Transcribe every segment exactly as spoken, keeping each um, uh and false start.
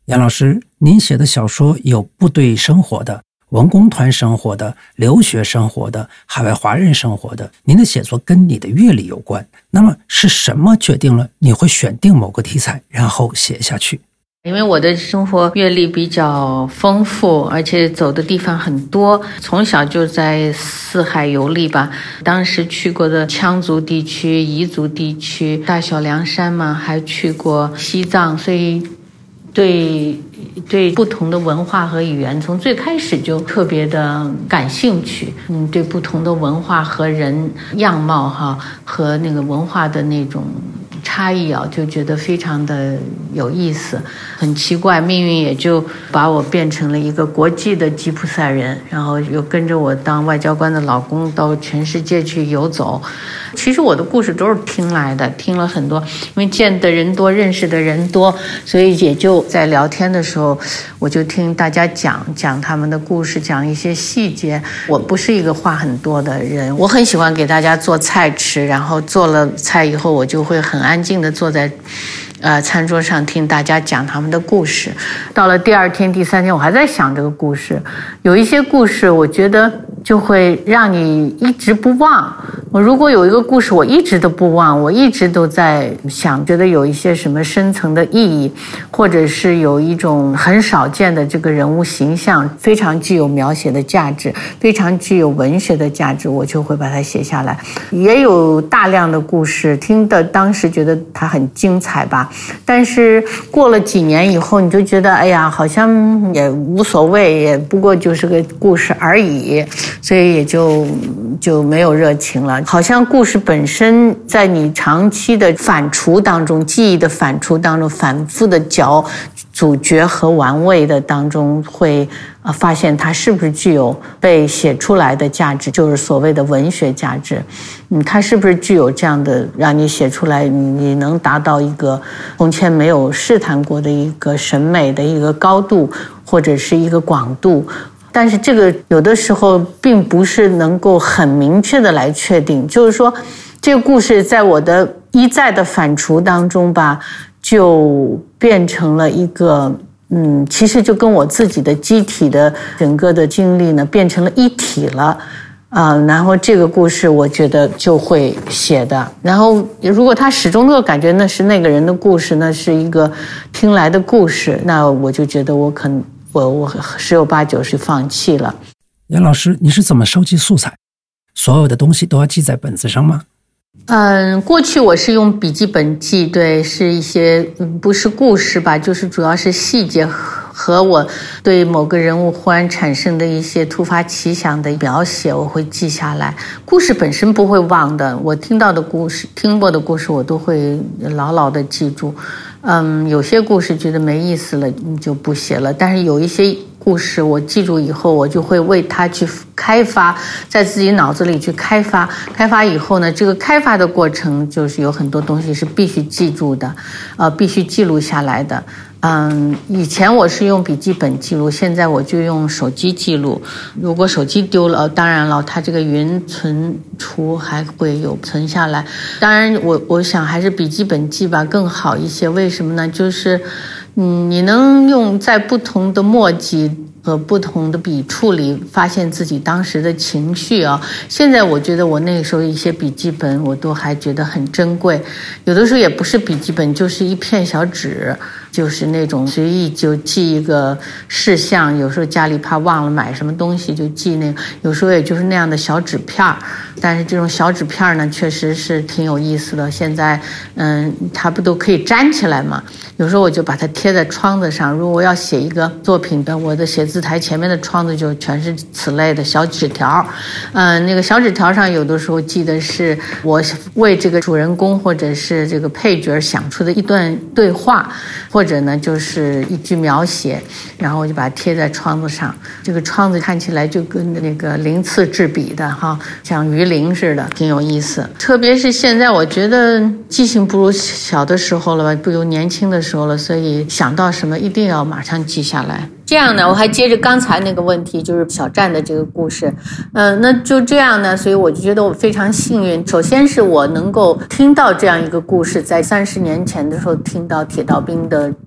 杨老师，您写的小说有部队生活的、文工团生活的、留学生活的、海外华人生活的，您的写作跟你的阅历有关。那么是什么决定了你会选定某个题材，然后写下去？ 因为我的生活阅历比较丰富，而且走的地方很多，从小就在四海游历吧。当时去过的羌族地区、彝族地区、大小凉山嘛，还去过西藏，所以对对不同的文化和语言从最开始就特别的感兴趣。嗯，对不同的文化和人样貌哈和那个文化的那种差异啊，就觉得非常的有意思。很奇怪，命运也就把我变成了一个国际的吉普赛人，然后又跟着我当外交官的老公到全世界去游走。其实我的故事都是听来的，听了很多，因为见的人多，认识的人多，所以也就在聊天的时候，我就听大家讲讲他们的故事，讲一些细节。我不是一个话很多的人，我很喜欢给大家做菜吃，然后做了菜以后，我就会很安静的坐在呃，餐桌上听大家讲他们的故事。到了第二天、第三天，我还在想这个故事。有一些故事，我觉得就会让你一直不忘。我如果有一个故事，我一直都不忘，我一直都在想，觉得有一些什么深层的意义，或者是有一种很少见的这个人物形象，非常具有描写的价值，非常具有文学的价值，我就会把它写下来。也有大量的故事，听的当时觉得它很精彩吧。但是过了几年以后，你就觉得哎呀，好像也无所谓，也不过就是个故事而已，所以也就就没有热情了。好像故事本身在你长期的反刍当中，记忆的反刍当中，反复的嚼咀嚼和玩味的当中，会呃发现它是不是具有被写出来的价值，就是所谓的文学价值。嗯，它是不是具有这样的让你写出来，你能达到一个从前没有试探过的一个审美的一个高度，或者是一个广度。但是这个有的时候并不是能够很明确的来确定，就是说这个故事在我的一再的反刍当中吧，就变成了一个嗯，其实就跟我自己的机体的整个的经历呢变成了一体了。啊，然后这个故事我觉得就会写的。然后如果他始终都感觉那是那个人的故事，那是一个听来的故事，那我就觉得我可能我我十有八九是放弃了。 杨老师，你是怎么收集素材？所有的东西都要记在本子上吗？ 嗯，过去我是用笔记本记，对，是一些不是故事吧，就是主要是细节和我对某个人物忽然产生的一些突发奇想的描写，我会记下来。故事本身不会忘的，我听到的故事、听过的故事，我都会牢牢的记住。嗯，有些故事觉得没意思了，你就不写了。但是有一些故事我记住以后，我就会为它去开发，在自己脑子里去开发。开发以后呢，这个开发的过程就是有很多东西是必须记住的，呃，必须记录下来的。嗯，以前我是用笔记本记录，现在我就用手机记录。如果手机丢了，当然了，它这个云存储还会有存下来。当然我，我想还是笔记本记吧更好一些。为什么呢？就是，嗯，你能用在不同的墨迹和不同的笔触里发现自己当时的情绪啊。现在我觉得我那个时候一些笔记本我都还觉得很珍贵，有的时候也不是笔记本，就是一片小纸，就是那种随意就记一个事项，有时候家里怕忘了买什么东西就记那个，有时候也就是那样的小纸片。但是这种小纸片呢确实是挺有意思的，现在嗯，它不都可以粘起来吗？有时候我就把它贴在窗子上，如果要写一个作品的，我的写字台前面的窗子就全是此类的小纸条。嗯，那个小纸条上有的时候记得是我为这个主人公或者是这个配角想出的一段对话，或者呢就是一句描写，然后我就把它贴在窗子上。这个窗子看起来就跟那个鳞次栉比的哈，像鱼鳞似的，挺有意思。特别是现在我觉得记性不如小的时候了吧，不如年轻的时候了，所以想到什么一定要马上记下来。这样呢，我还接着刚才那个问题，就是小站的这个故事，呃，那就这样呢，所以我就觉得我非常幸运。首先是我能够听到这样一个故事，在三十年前的时候听到铁道兵的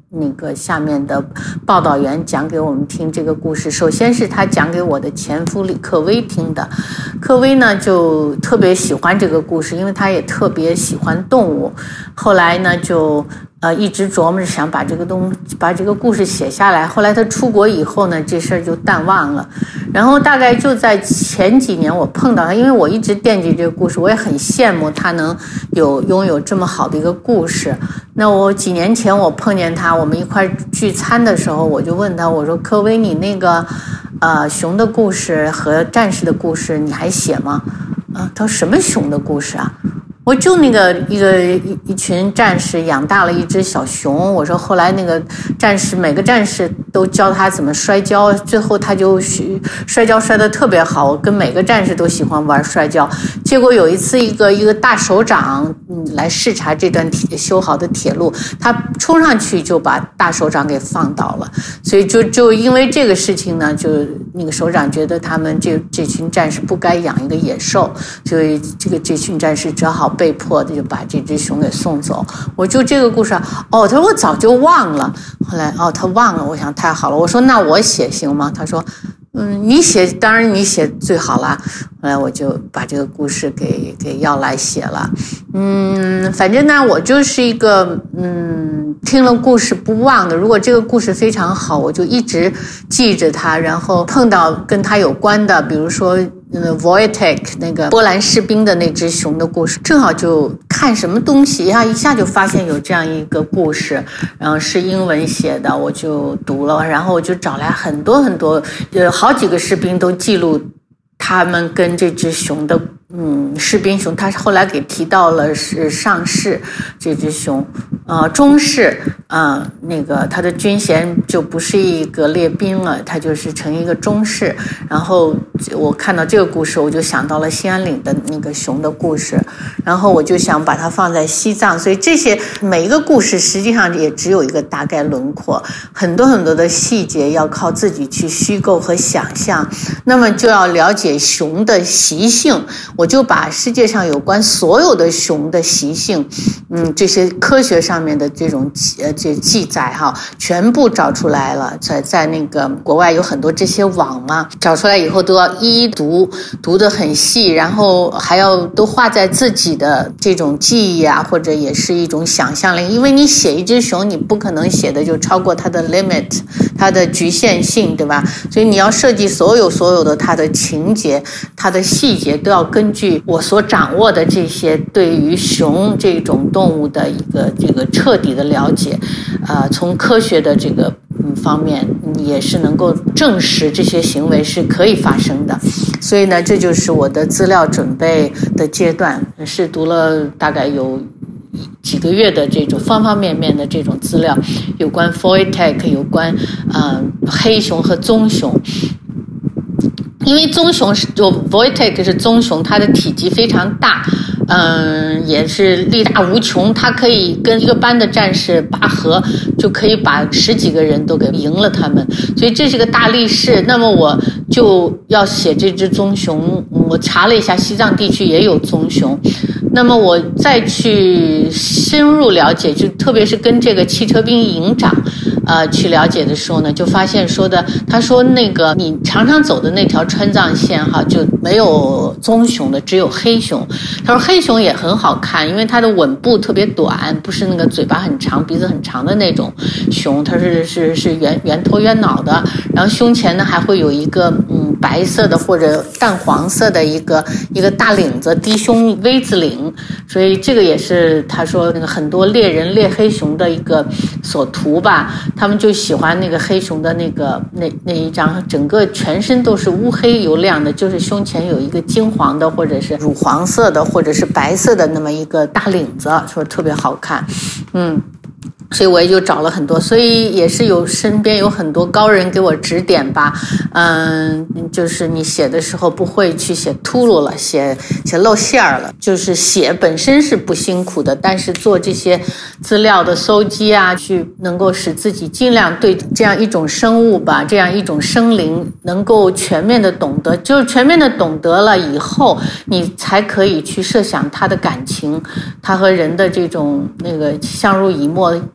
那个下面的报道员讲给我们听这个故事。首先是他讲给我的前夫李克威听的，克威呢就特别喜欢这个故事，因为他也特别喜欢动物。后来呢就呃一直琢磨着想把这个东把这个故事写下来。后来他出国以后呢，这事儿就淡忘了。然后大概就在前几年我碰到他，因为我一直惦记这个故事，我也很羡慕他能有拥有这么好的一个故事。那我几年前我碰见他，我们一块聚餐的时候，我就问他，我说科威，你那个呃熊的故事和战士的故事你还写吗？啊，他说什么熊的故事啊？我就那个一个一一群战士养大了一只小熊，我说后来那个战士每个战士都教他怎么摔跤，最后他就摔跤摔得特别好，我跟每个战士都喜欢玩摔跤。结果有一次一个一个大首长嗯来视察这段铁修好的铁路，他冲上去就把大首长给放倒了。所以就就因为这个事情呢，就那个首长觉得他们这这群战士不该养一个野兽，所以这个这群战士只好被迫的就把这只熊给送走。我就这个故事，哦，他说我早就忘了。后来哦，他忘了，我想太好了。我说那我写行吗？他说，嗯，你写当然你写最好啦。后来我就把这个故事给给要来写了。嗯，反正呢，我就是一个嗯听了故事不忘的。如果这个故事非常好，我就一直记着它，然后碰到跟它有关的，比如说。嗯 Wojtek 那个波兰士兵的那只熊的故事，正好就看什么东西呀，一下就发现有这样一个故事，然后是英文写的，我就读了，然后我就找来很多很多，呃，好几个士兵都记录他们跟这只熊的，嗯，士兵熊，他后来给提到了是上士这只熊，呃，中士，啊、呃，那个他的军衔就不是一个列兵了，他就是成一个中士。然后我看到这个故事，我就想到了兴安岭的那个熊的故事，然后我就想把它放在西藏。所以这些每一个故事实际上也只有一个大概轮廓，很多很多的细节要靠自己去虚构和想象。那么就要了解熊的习性，我就把世界上有关所有的熊的习性，嗯，这些科学上面的这种呃这记载哈，全部找出来了。在在那个国外有很多这些网嘛，找出来以后都要一一读，读得很细，然后还要都画在自己的这种记忆啊，或者也是一种想象力。因为你写一只熊，你不可能写的就超过它的 limit， 它的局限性，对吧？所以你要设计所有所有的它的情节，它的细节都要根据我所掌握的这些对于熊这种动物的一个这个彻底的了解，呃，从科学的这个嗯方面也是能够证实这些行为是可以发生的。所以呢，这就是我的资料准备的阶段，是读了大概有几个月的这种方方面面的这种资料，有关 Wojtek， 有关呃黑熊和棕熊。因为棕熊是就 Wojtek 是棕熊，它的体积非常大，嗯，也是力大无穷，它可以跟一个班的战士拔河，就可以把十几个人都给赢了他们，所以这是个大力士。那么我就要写这只棕熊，我查了一下，西藏地区也有棕熊。那么我再去深入了解，就特别是跟这个汽车兵营长呃去了解的时候呢，就发现说的，他说那个你常常走的那条川藏线哈，就没有棕熊的，只有黑熊。他说黑熊也很好看，因为它的吻部特别短，不是那个嘴巴很长鼻子很长的那种熊，它是是是圆圆头圆脑的，然后胸前呢还会有一个嗯白色的或者淡黄色的一个一个大领子，低胸 V 字领。所以这个也是他说那个很多猎人猎黑熊的一个所图吧，他们就喜欢那个黑熊的那个那那一张整个全身都是乌黑油亮的，就是胸前有一个金黄的或者是乳黄色的或者是白色的那么一个大领子，说特别好看。嗯，所以我也就找了很多，所以也是有身边有很多高人给我指点吧。嗯，就是你写的时候不会去写秃噜了，写写露馅儿了，就是写本身是不辛苦的，但是做这些资料的搜集啊，去能够使自己尽量对这样一种生物吧，这样一种生灵能够全面的懂得，就是全面的懂得了以后，你才可以去设想他的感情，他和人的这种那个相濡以沫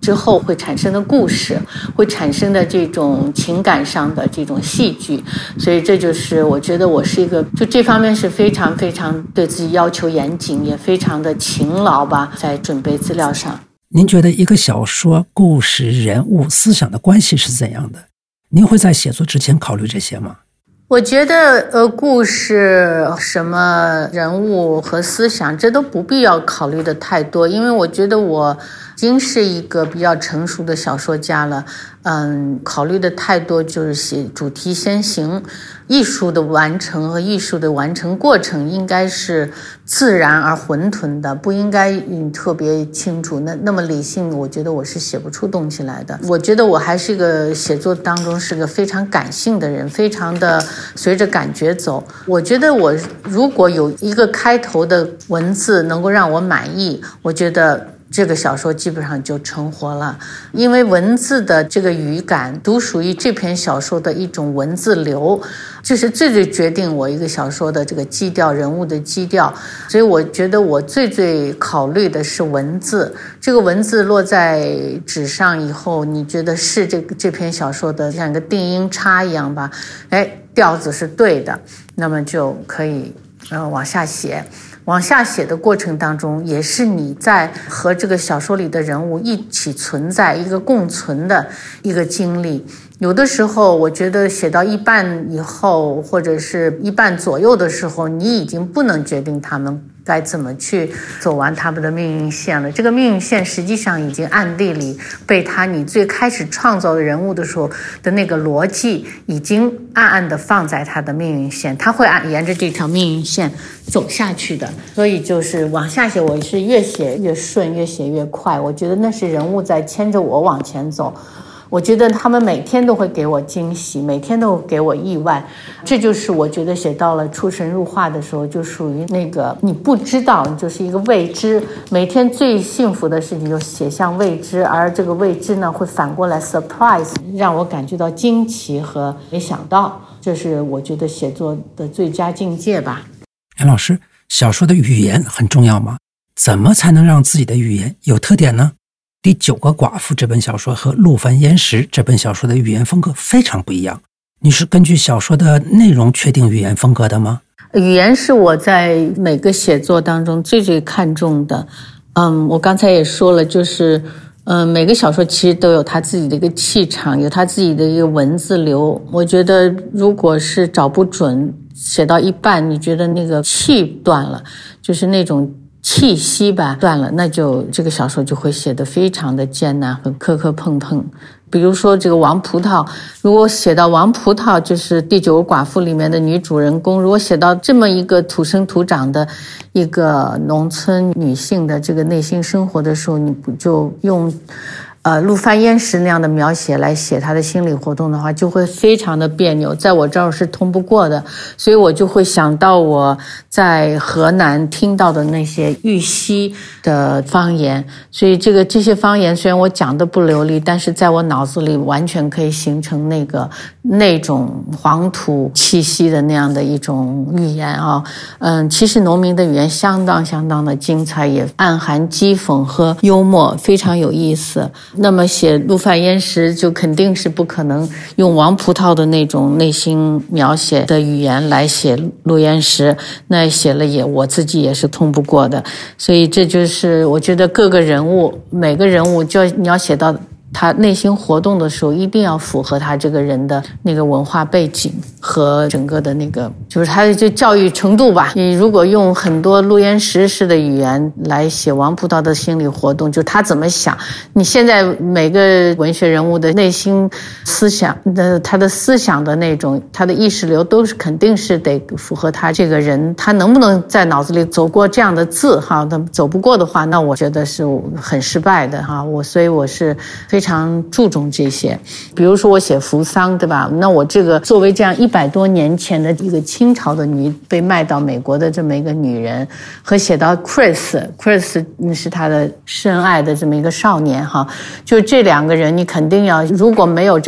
之后会产生的故事，会产生的这种情感上的这种戏剧。所以这就是我觉得我是一个就这方面是非常非常对自己要求严谨，也非常的勤劳吧，在准备资料上。 您觉得一个小说故事人物思想的关系是怎样的？您会在写作之前考虑这些吗？ 我觉得呃，故事什么人物和思想这都不必要考虑的太多，因为我觉得我已经是一个比较成熟的小说家了。嗯，考虑的太多就是写主题先行，艺术的完成和艺术的完成过程应该是自然而混沌的，不应该嗯特别清楚。那那么理性，我觉得我是写不出动起来的。我觉得我还是一个写作当中是个非常感性的人，非常的随着感觉走。我觉得我如果有一个开头的文字能够让我满意，我觉得这个小说基本上就成活了。因为文字的这个语感独属于这篇小说的一种文字流，这是最最决定我一个小说的这个基调，人物的基调。所以我觉得我最最考虑的是文字，这个文字落在纸上以后，你觉得是这个这篇小说的像一个定音叉一样吧，哎，调子是对的，那么就可以呃往下写。往下写的过程当中，也是你在和这个小说里的人物一起存在，一个共存的一个经历。有的时候我觉得写到一半以后，或者是一半左右的时候，你已经不能决定他们该怎么去走完他们的命运线了。这个命运线实际上已经暗地里被他你最开始创造的人物的时候的那个逻辑已经暗暗地放在他的命运线，他会按沿着这条命运线走下去的。所以就是往下写，我是越写越顺，越写越快。我觉得那是人物在牵着我往前走。我觉得他们每天都会给我惊喜，每天都给我意外。这就是我觉得写到了出神入化的时候，就属于那个你不知道，你就是一个未知。每天最幸福的事情就写向未知，而这个未知呢会反过来 surprise， 让我感觉到惊奇和没想到。这是我觉得写作的最佳境界吧。 杨老师，小说的语言很重要吗？怎么才能让自己的语言有特点呢？第九个寡妇这本小说和陆凡焉识这本小说的语言风格非常不一样，你是根据小说的内容确定语言风格的吗？ 语言是我在每个写作当中最最看重的。嗯，我刚才也说了，就是嗯，每个小说其实都有它自己的一个气场，有它自己的一个文字流。我觉得如果是找不准，写到一半你觉得那个气断了，就是那种气息吧断了，那就这个小说就会写得非常的艰难和磕磕碰碰。比如说这个王葡萄，如果写到王葡萄就是第九个寡妇里面的女主人公，如果写到这么一个土生土长的一个农村女性的这个内心生活的时候，你不就用呃，陆凡焉识那样的描写来写他的心理活动的话，就会非常的别扭，在我这儿是通不过的。所以我就会想到我在河南听到的那些豫西的方言，所以这个这些方言虽然我讲的不流利，但是在我脑子里完全可以形成那个那种黄土气息的那样的一种语言啊。嗯，其实农民的语言相当相当的精彩，也暗含讥讽和幽默，非常有意思。那么写陆凡焉识就肯定是不可能用王葡萄的那种内心描写的语言来写陆焉识，那写了也我自己也是通不过的。所以这就是我觉得各个人物每个人物就你要写到他内心活动的时候，一定要符合他这个人的那个文化背景和整个的那个就是他的就教育程度吧。你如果用很多陆焉识式的语言来写王葡萄的心理活动，就他怎么想，你现在每个文学人物的内心思想的他的思想的那种他的意识流都是肯定是得符合他这个人，他能不能在脑子里走过这样的字哈，他走不过的话，那我觉得是很失败的哈。我所以我是非常非常注重这些。比如说我写扶桑，对吧？那我这个作为这样一百多年前的一个清朝的女被卖到美国的这么一个女人，和写到 Chris Chris 是她的深爱的这么一个少年哈，就这两个人你肯定要，如果没有这个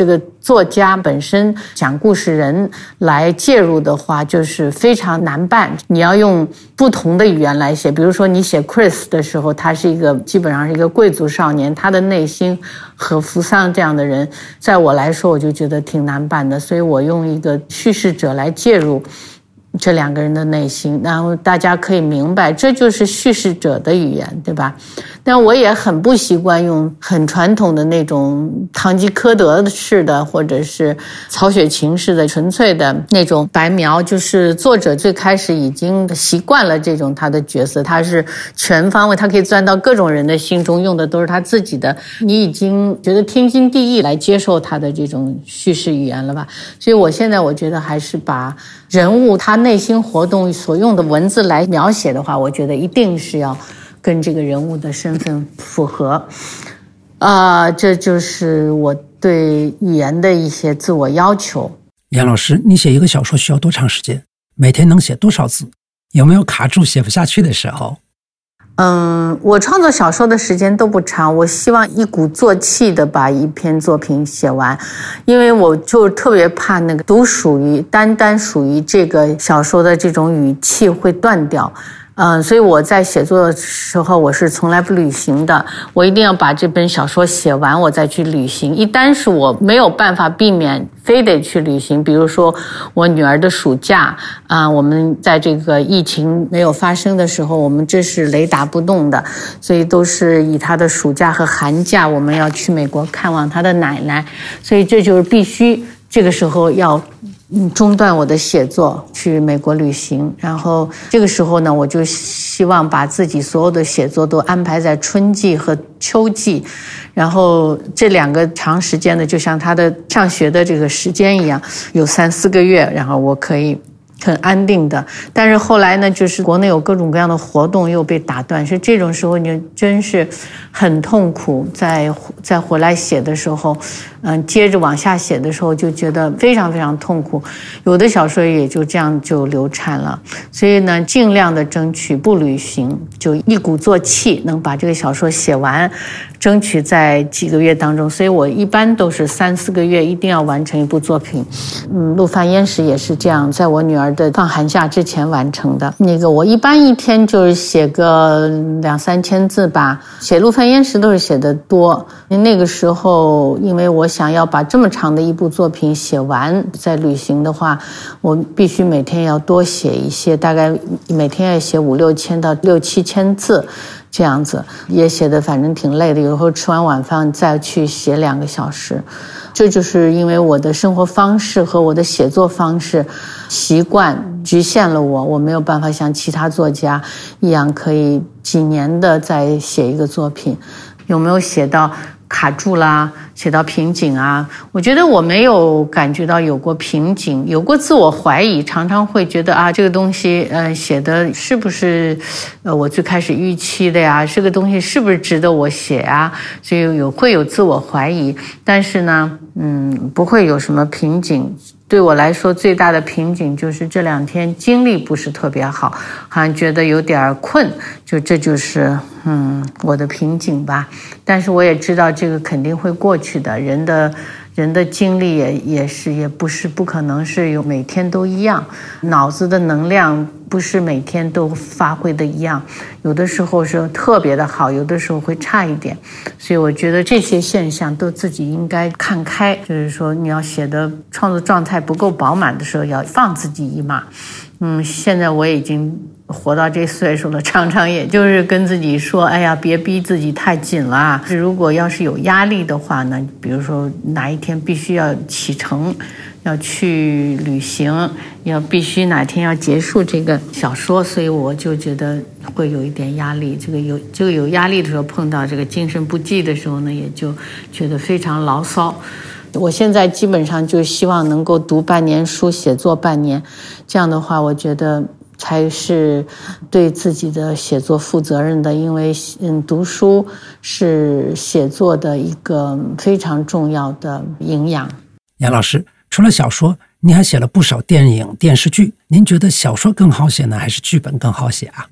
作家本身讲故事人来介入的话，就是非常难办。你要用不同的语言来写，比如说你写 Chris 的时候，他是一个基本上是一个贵族少年，他的内心和扶桑这样的人，在我来说我就觉得挺难办的，所以我用一个叙事者来介入这两个人的内心，然后大家可以明白这就是叙事者的语言，对吧？但我也很不习惯用很传统的那种堂吉诃德式的或者是曹雪芹式的纯粹的那种白描，就是作者最开始已经习惯了这种他的角色，他是全方位，他可以钻到各种人的心中，用的都是他自己的，你已经觉得天经地义来接受他的这种叙事语言了吧。所以我现在我觉得还是把人物他内心活动所用的文字来描写的话，我觉得一定是要跟这个人物的身份符合。啊、呃，这就是我对语言的一些自我要求。 严老师，你写一个小说需要多长时间？每天能写多少字？有没有卡住写不下去的时候？ 嗯，我创作小说的时间都不长，我希望一鼓作气的把一篇作品写完，因为我就特别怕那个独属于单单属于这个小说的这种语气会断掉。嗯，所以我在写作的时候我是从来不旅行的，我一定要把这本小说写完我再去旅行。一旦是我没有办法避免非得去旅行，比如说我女儿的暑假啊，我们在这个疫情没有发生的时候，我们这是雷打不动的，所以都是以她的暑假和寒假我们要去美国看望她的奶奶，所以这就是必须这个时候要嗯，中断我的写作，去美国旅行。然后这个时候呢，我就希望把自己所有的写作都安排在春季和秋季，然后这两个长时间的就像他的上学的这个时间一样，有三四个月，然后我可以很安定的。但是后来呢，就是国内有各种各样的活动又被打断，是这种时候你真是很痛苦。再再回来写的时候，嗯，接着往下写的时候就觉得非常非常痛苦，有的小说也就这样就流产了。所以呢，尽量的争取不旅行，就一鼓作气能把这个小说写完，争取在几个月当中。所以我一般都是三四个月一定要完成一部作品。嗯，陆犯焉识也是这样，在我女儿的放寒假之前完成的。那个我一般一天就是写个两三千字吧，写陆犯焉识都是写得多。那个时候因为我想要把这么长的一部作品写完，在旅行的话我必须每天要多写一些，大概每天要写五六千到六七千字这样子，也写得反正挺累的，有时候吃完晚饭再去写两个小时。这就是因为我的生活方式和我的写作方式习惯局限了我，我没有办法像其他作家一样可以几年的再写一个作品。有没有写到卡住啦，写到瓶颈啊？我觉得我没有感觉到有过瓶颈，有过自我怀疑，常常会觉得啊，这个东西呃写的是不是呃我最开始预期的呀？这个东西是不是值得我写啊？所以有会有自我怀疑，但是呢，嗯，不会有什么瓶颈。对我来说最大的瓶颈就是这两天精力不是特别好，好像觉得有点困，就这就是嗯我的瓶颈吧。但是我也知道这个肯定会过去的，人的人的精力也也是也不是不可能是有每天都一样，脑子的能量不是每天都发挥的一样，有的时候是特别的好，有的时候会差一点。所以我觉得这些现象都自己应该看开，就是说你要写的创作状态不够饱满的时候要放自己一马。嗯，现在我已经活到这岁数了，常常也就是跟自己说，哎呀，别逼自己太紧了。如果要是有压力的话呢，比如说哪一天必须要启程，要去旅行，要必须哪天要结束这个小说，所以我就觉得会有一点压力。这个有这个有压力的时候，碰到这个精神不济的时候呢，也就觉得非常牢骚。我现在基本上就希望能够读半年书，写作半年，这样的话我觉得才是对自己的写作负责任的。因为嗯，读书是写作的一个非常重要的营养。 杨老师，除了小说，您还写了不少电影、电视剧，您觉得小说更好写呢，还是剧本更好写啊？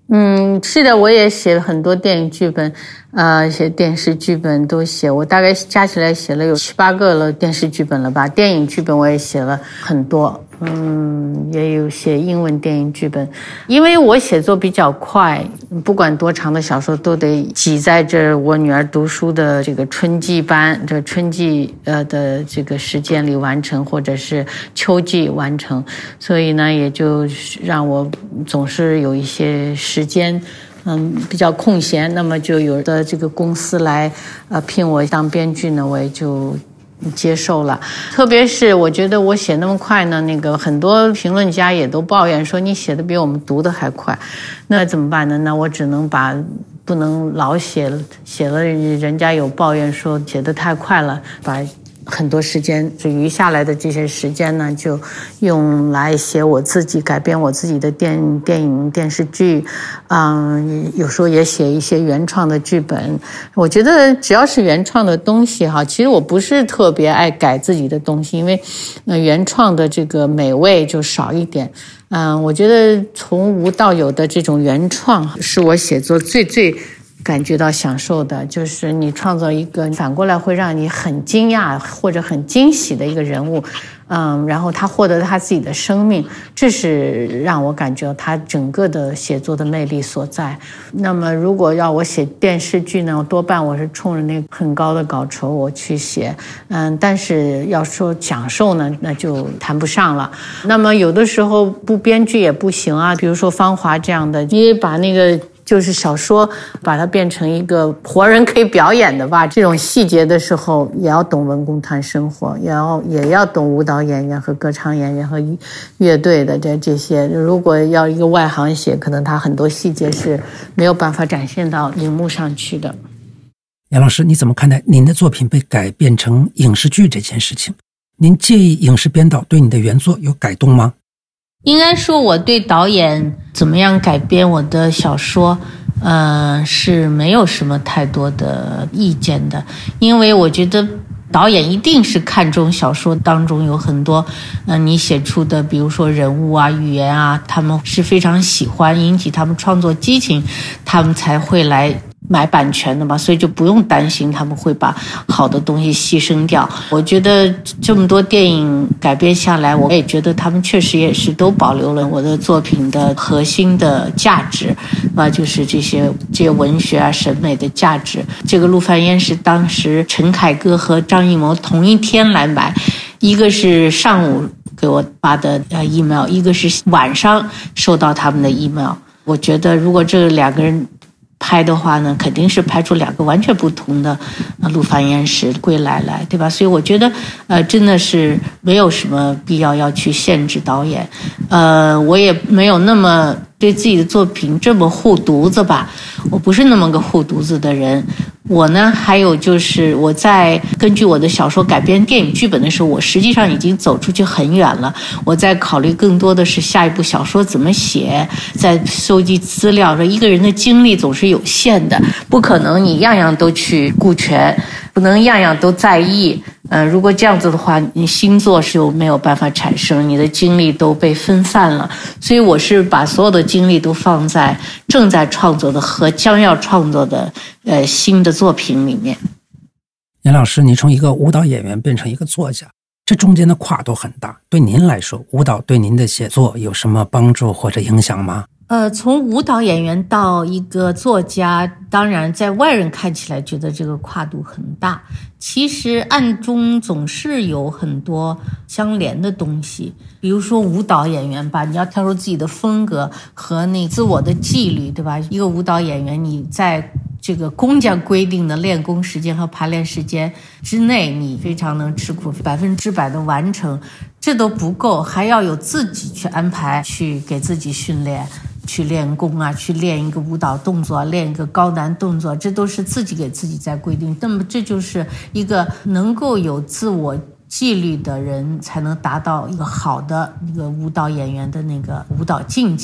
嗯，是的，我也写了很多电影剧本，呃，写电视剧本都写，我大概加起来写了有七八个了电视剧本了吧，电影剧本我也写了很多，嗯，也有写英文电影剧本，因为我写作比较快，不管多长的小说都得挤在这我女儿读书的这个春季班，这春季呃的这个时间里完成，或者是秋季完成，所以呢，也就让我总是有一些时间。嗯，比较空闲，那么就有的这个公司来呃聘我当编剧呢，我也就接受了。特别是我觉得我写那么快呢，那个很多评论家也都抱怨说你写的比我们读的还快，那怎么办呢？那我只能把不能老写写了，人家有抱怨说写得太快了，把很多时间余下来的这些时间呢，就用来写我自己改编我自己的电电影电视剧，嗯，有时候也写一些原创的剧本。我觉得只要是原创的东西哈，其实我不是特别爱改自己的东西，因为呃原创的这个美味就少一点。嗯，我觉得从无到有的这种原创是我写作最最感觉到享受的，就是你创造一个反过来会让你很惊讶或者很惊喜的一个人物，嗯，然后他获得他自己的生命，这是让我感觉到他整个的写作的魅力所在。那么如果要我写电视剧呢，多半我是冲着那很高的稿酬我去写，嗯，但是要说享受呢，那就谈不上了。那么有的时候不编剧也不行啊，比如说《芳华》这样的，你把那个就是小说把它变成一个活人可以表演的吧，这种细节的时候也要懂文工团生活，也要也要懂舞蹈演员和歌唱演员和乐队的这这些。如果要一个外行写，可能他很多细节是没有办法展现到荧幕上去的。 杨老师，你怎么看待您的作品被改编成影视剧这件事情？您介意影视编导对你的原作有改动吗？ 应该说我对导演怎么样改编我的小说呃，是没有什么太多的意见的，因为我觉得导演一定是看重小说当中有很多呃，你写出的比如说人物啊语言啊，他们是非常喜欢，引起他们创作激情，他们才会来买版权的嘛，所以就不用担心他们会把好的东西牺牲掉。我觉得这么多电影改编下来，我也觉得他们确实也是都保留了我的作品的核心的价值啊，就是这些这些文学啊审美的价值。这个陆凡烟是当时陈凯歌和张艺谋同一天来买，一个是上午给我发的呃 email， 一个是晚上收到他们的 email。我觉得如果这两个人拍的话呢，肯定是拍出两个完全不同的呃陆凡烟时归来来，对吧？所以我觉得呃真的是没有什么必要要去限制导演，呃我也没有那么对自己的作品这么护犊子吧，我不是那么个护犊子的人。我呢还有就是我在根据我的小说改编电影剧本的时候，我实际上已经走出去很远了，我在考虑更多的是下一部小说怎么写，在收集资料。一个人的精力总是有限的，不可能你样样都去顾全，不能样样都在意。呃，如果这样子的话，你新作是没有办法产生，你的精力都被分散了。所以我是把所有的精力都放在正在创作的和将要创作的呃新的作品里面。 杨老师，你从一个舞蹈演员变成一个作家，这中间的跨度很大，对您来说，舞蹈对您的写作有什么帮助或者影响吗？ 呃，从舞蹈演员到一个作家，当然在外人看起来觉得这个跨度很大，其实暗中总是有很多相连的东西。比如说舞蹈演员吧，你要跳出自己的风格和那自我的纪律，对吧？一个舞蹈演员，你在这个公家规定的练功时间和排练时间之内，你非常能吃苦，百分之百的完成，这都不够，还要有自己去安排，去给自己训练，去练功啊，去练一个舞蹈动作，练一个高难动作，这都是自己给自己在规定。那么这就是一个能够有自我纪律的人才能达到一个好的一个舞蹈演员的那个舞蹈境界。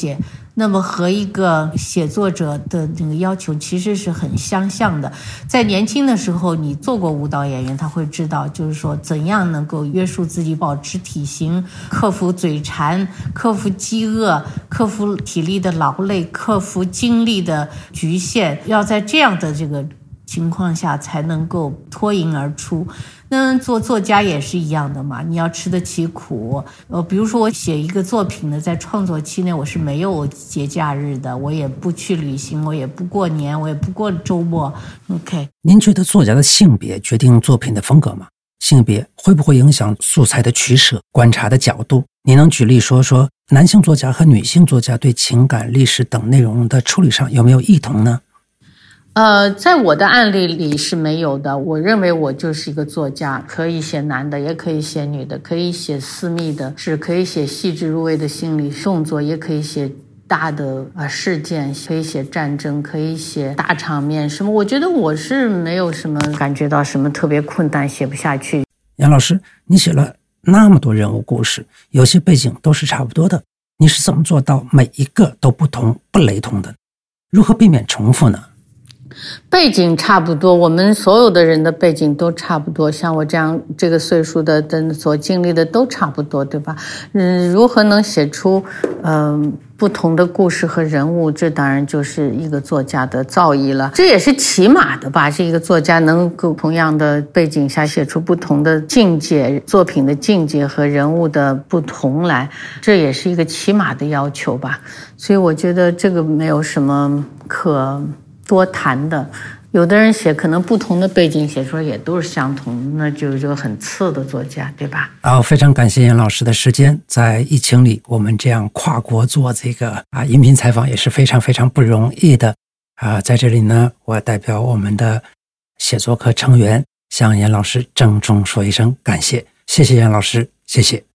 那么和一个写作者的那个要求其实是很相像的。在年轻的时候你做过舞蹈演员，他会知道就是说怎样能够约束自己保持体型，克服嘴馋，克服饥饿，克服体力的劳累，克服精力的局限，要在这样的这个情况下才能够脱颖而出。那做作家也是一样的嘛，你要吃得起苦。呃，比如说我写一个作品呢，在创作期内我是没有节假日的，我也不去旅行，我也不过年，我也不过周末。OK， 您觉得作家的性别决定作品的风格吗？性别会不会影响素材的取舍、观察的角度？你能举例说说男性作家和女性作家对情感、历史等内容的处理上有没有异同呢？ 呃，在我的案例里是没有的。我认为我就是一个作家，可以写男的，也可以写女的，可以写私密的，是可以写细致入微的心理动作，也可以写大的呃事件，可以写战争，可以写大场面什么。我觉得我是没有什么感觉到什么特别困难写不下去。 杨老师，你写了那么多人物故事，有些背景都是差不多的，你是怎么做到每一个都不同不雷同的？如何避免重复呢？ 背景差不多，我们所有的人的背景都差不多，像我这样这个岁数的的所经历的都差不多，对吧？嗯，如何能写出嗯、呃、不同的故事和人物，这当然就是一个作家的造诣了。这也是起码的吧，是一个作家能够同样的背景下写出不同的境界，作品的境界和人物的不同来，这也是一个起码的要求吧。所以我觉得这个没有什么可多谈的。有的人写可能不同的背景写出来也都是相同，那就是一个很次的作家，对吧？ 好，非常感谢杨老师的时间。在疫情里，我们这样跨国做这个啊音频采访也是非常非常不容易的啊。在这里呢，我代表我们的写作课成员向杨老师郑重说一声感谢，谢谢杨老师，谢谢。